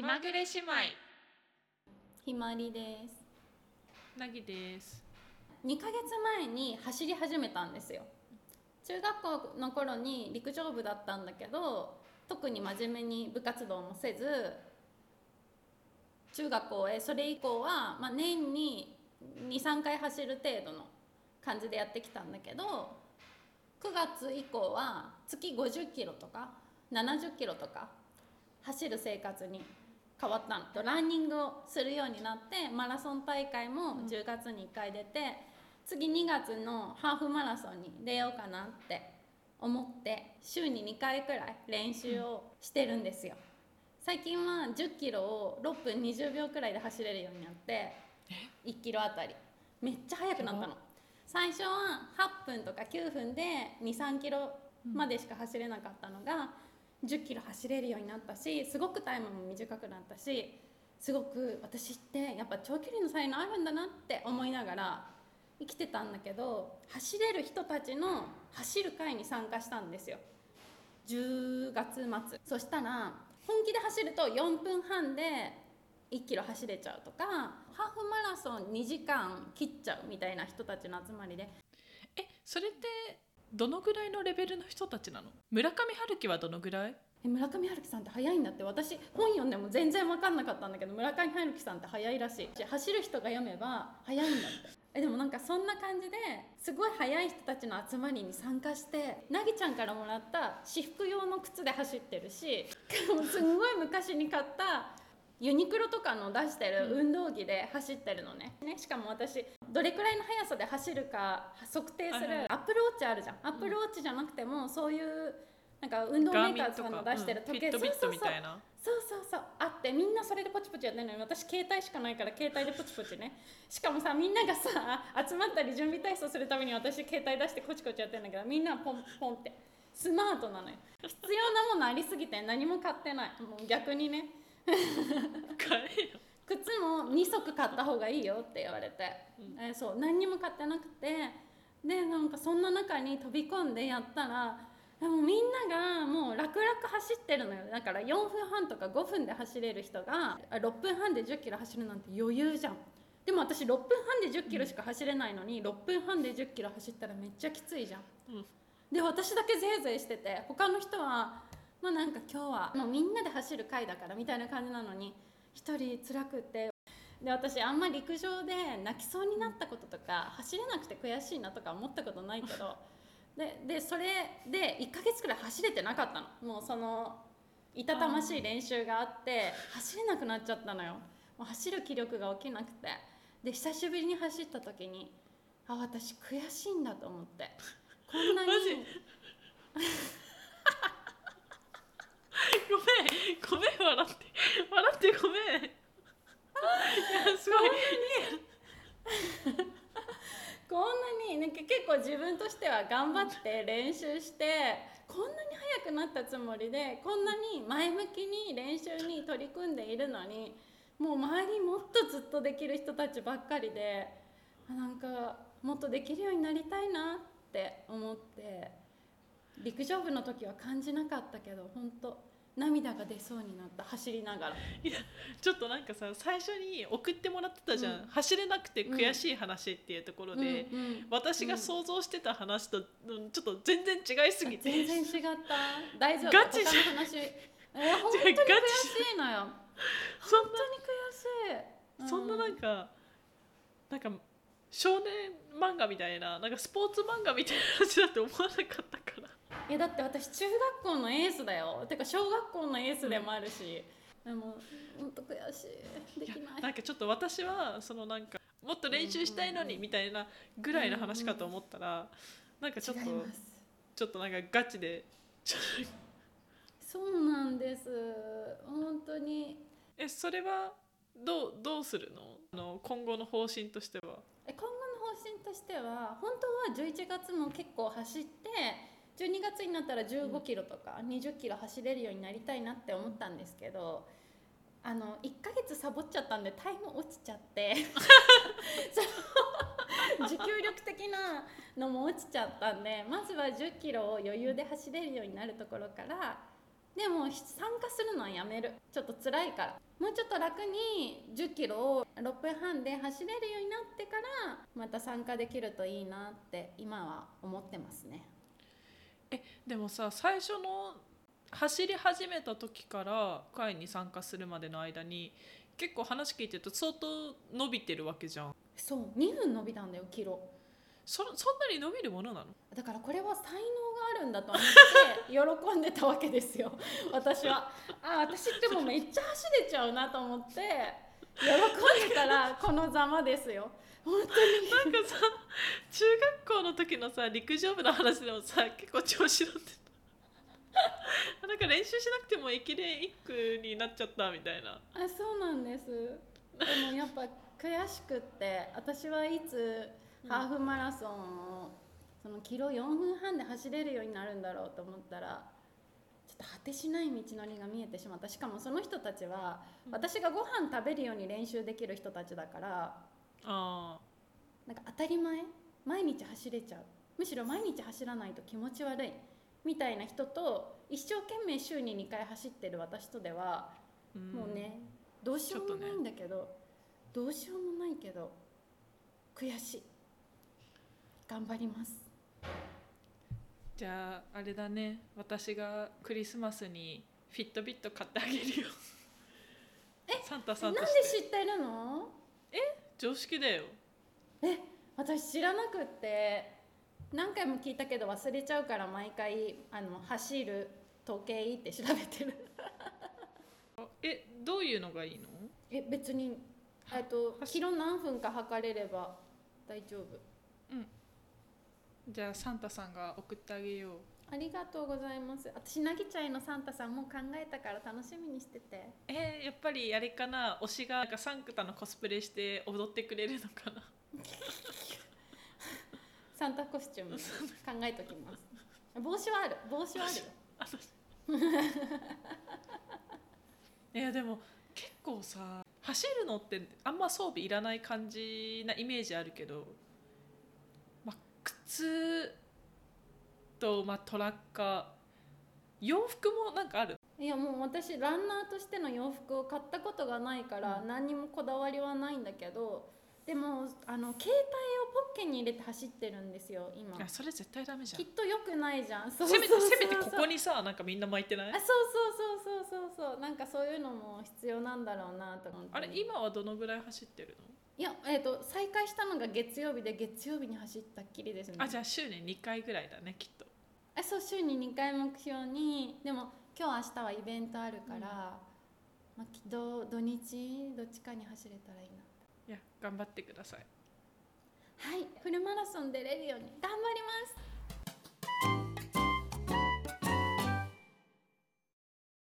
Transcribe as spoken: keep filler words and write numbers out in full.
まぐれ姉妹。 ひまりです。 なぎです。 にかげつまえに走り始めたんですよ。中学校の頃に陸上部だったんだけど、特に真面目に部活動もせず、中学校へそれ以降は、まあ、年ににさんかい走る程度の感じでやってきたんだけど、くがつ以降は月ごじゅっキロとかななじゅっキロとか走る生活に変わったのと、ランニングをするようになって、マラソン大会もじゅうがつにいっかい出て、次にがつのハーフマラソンに出ようかなって思って週ににかいくらい練習をしてるんですよ。最近はじゅっキロをろっぷんにじゅうびょうくらいで走れるようになって、いっキロあたりめっちゃ速くなったの。最初ははっぷんとかきゅうふんでに、さんキロまでしか走れなかったのがじゅっキロ走れるようになったし、すごくタイムも短くなったし、すごく私ってやっぱ長距離の才能あるんだなって思いながら生きてたんだけど、走れる人たちの走る会に参加したんですよ、じゅうがつまつ。そしたら本気で走るとよんぷんはんでいっキロ走れちゃうとか、ハーフマラソンにじかん切っちゃうみたいな人たちの集まりで。 え、それってどのぐらいのレベルの人たちなの？村上春樹はどのぐらい？ え村上春樹さんって速いんだって。私本読んでも全然分かんなかったんだけど、村上春樹さんって速いらしい。走る人が読めば速いんだって。えでもなんかそんな感じですごい速い人たちの集まりに参加して、なぎちゃんからもらった私服用の靴で走ってるし、すんごい昔に買ったユニクロとかの出してる運動着で走ってるのね。しかも私どれくらいの速さで走るか測定するアップルウォッチあるじゃん。アップルウォッチじゃなくてもそういうなんか運動メーカーとかの出してる時計、 フィットビットみたいな、 そうそうそうあって、みんなそれでポチポチやってるのに、私携帯しかないから携帯でポチポチね。しかもさ、みんながさ集まったり準備体操するために私携帯出してコチコチやってるんだけど、みんなポンポンってスマートなのよ。必要なものありすぎて何も買ってない。もう逆にね買えよ。 靴もにそく買った方がいいよって言われて、うんえー、そう何にも買ってなくて、でなんかそんな中に飛び込んでやったら、でもみんながもう楽々走ってるのよ。だからよんぷんはんとかごふんで走れる人がろっぷんはんでじゅっキロ走るなんて余裕じゃん。でも私ろっぷんはんでじゅっキロしか走れないのに、ろっぷんはんでじゅっキロ走ったらめっちゃきついじゃん、うん、で私だけぜいぜいしてて、他の人はまあなんか今日はもうみんなで走る会だからみたいな感じなのに、一人辛くって。で私あんま陸上で泣きそうになったこととか、走れなくて悔しいなとか思ったことないけどで, でそれでいっかげつくらい走れてなかったの。もうそのいたたましい練習があって走れなくなっちゃったのよ。もう走る気力が起きなくて、で久しぶりに走った時に、あ私悔しいんだと思って。こんなにマジごめんごめん笑って笑ってごめん。いやすごいこんなになんか結構自分としては頑張って練習して、こんなに速くなったつもりで、こんなに前向きに練習に取り組んでいるのに、もう周りもっとずっとできる人たちばっかりで、なんかもっとできるようになりたいなって思って、陸上部の時は感じなかったけど、本当涙が出そうになった。走りながら。 いやちょっとなんかさ、最初に送ってもらってたじゃん、うん、走れなくて悔しい話っていうところで、うんうん、私が想像してた話とちょっと全然違いすぎて。 全然違った。大丈夫？ ガチじゃん。 他の話え本当に悔しいのよ。本当に悔しい、 うん、そんななんかなんか少年漫画みたいな、なんかスポーツ漫画みたいな話だって思わなかったから。 いやだって私中学校のエースだよ。てか小学校のエースでもあるし、うん、でも本当悔しい。できない。 いやなんかちょっと私はそのなんかもっと練習したいのにみたいなぐらいの話かと思ったら、うんうん、なんかちょっとちょっとなんかガチでそうなんです。本当に。 えそれはどうどうするの？あの今後の方針としては。 え今後の方針としては、本当はじゅういちがつも結構走って、じゅうにがつになったらじゅうごキロとかにじゅっキロ走れるようになりたいなって思ったんですけど、あのいっかげつサボっちゃったんでタイム落ちちゃって持久力的なのも落ちちゃったんで、まずはじゅっキロを余裕で走れるようになるところから、 でも参加するのはやめる。ちょっと辛いから。もうちょっと楽にじゅっキロをろっぷんはんで走れるようになってからまた参加できるといいなって今は思ってますね。 えでもさ、最初の走り始めた時から会に参加するまでの間に結構話聞いてると相当伸びてるわけじゃん。 そうにふん伸びたんだよキロ。 そそんなに伸びるものなの？ だからこれは才能があるんだと思って喜んでたわけですよ私は。あ、私ってもうめっちゃ走れちゃうなと思って喜んでたらこのざまですよ本当に。 なんかさ、中学校の時のさ陸上部の話でもさ結構調子乗ってたなんか練習しなくても駅伝いっ区になっちゃったみたいな。 あ、そうなんです。でもやっぱ悔しくって私はいつハーフマラソンをそのキロよんぷんはんで走れるようになるんだろうと思ったらちょっと果てしない道のりが見えてしまった。しかもその人たちは私がご飯食べるように練習できる人たちだから、 あなんか当たり前毎日走れちゃう、むしろ毎日走らないと気持ち悪いみたいな人と一生懸命週ににかい走ってる私とでは、うん、もうねどうしようもないんだけど、ね、どうしようもないけど悔しい。頑張ります。 じゃああれだね、私がクリスマスにフィットビット買ってあげるよえ、 サンタさんとして。なんで知ってるの？ え、常識だよ。 え、私知らなくって何回も聞いたけど忘れちゃうから毎回あの走る時計って調べてるえ、どういうのがいいの？ え、別にえっとキロ何分か測れれば大丈夫。 うん、じゃあサンタさんが送ってあげよう。 ありがとうございます。私なぎちゃいのサンタさんも考えたから楽しみにしてて。 えー、やっぱりあれかな、推しがなんかサンクタのコスプレして踊ってくれるのかなサンタコスチューム考えときます。帽子はある、帽子はあるよいやでも結構さ走るのってあんま装備いらない感じなイメージあるけど、まあ、靴と、まあ、トラッカー、洋服もなんかある？ いやもう私ランナーとしての洋服を買ったことがないから何にもこだわりはないんだけど、でもあの携帯をポッケに入れて走ってるんですよ今。 いやそれ絶対ダメじゃん。 きっと良くないじゃん。 そうそうそうそう、せめてせめてここにさなんかみんな巻いてない？ あ、そうそうそうそうそうそう、なんかそういうのも必要なんだろうなと思って。 あれ今はどのぐらい走ってるの？ いや、えーと、再開したのが月曜日で月曜日に走ったっきりですね。 あ、じゃあ週ににかいぐらいだねきっと。 あ、そう、週ににかい目標に。でも今日明日はイベントあるから、うん、まあ、ど土日どっちかに走れたらいいな。 いや頑張ってください。 はい、フルマラソン出れるように頑張ります。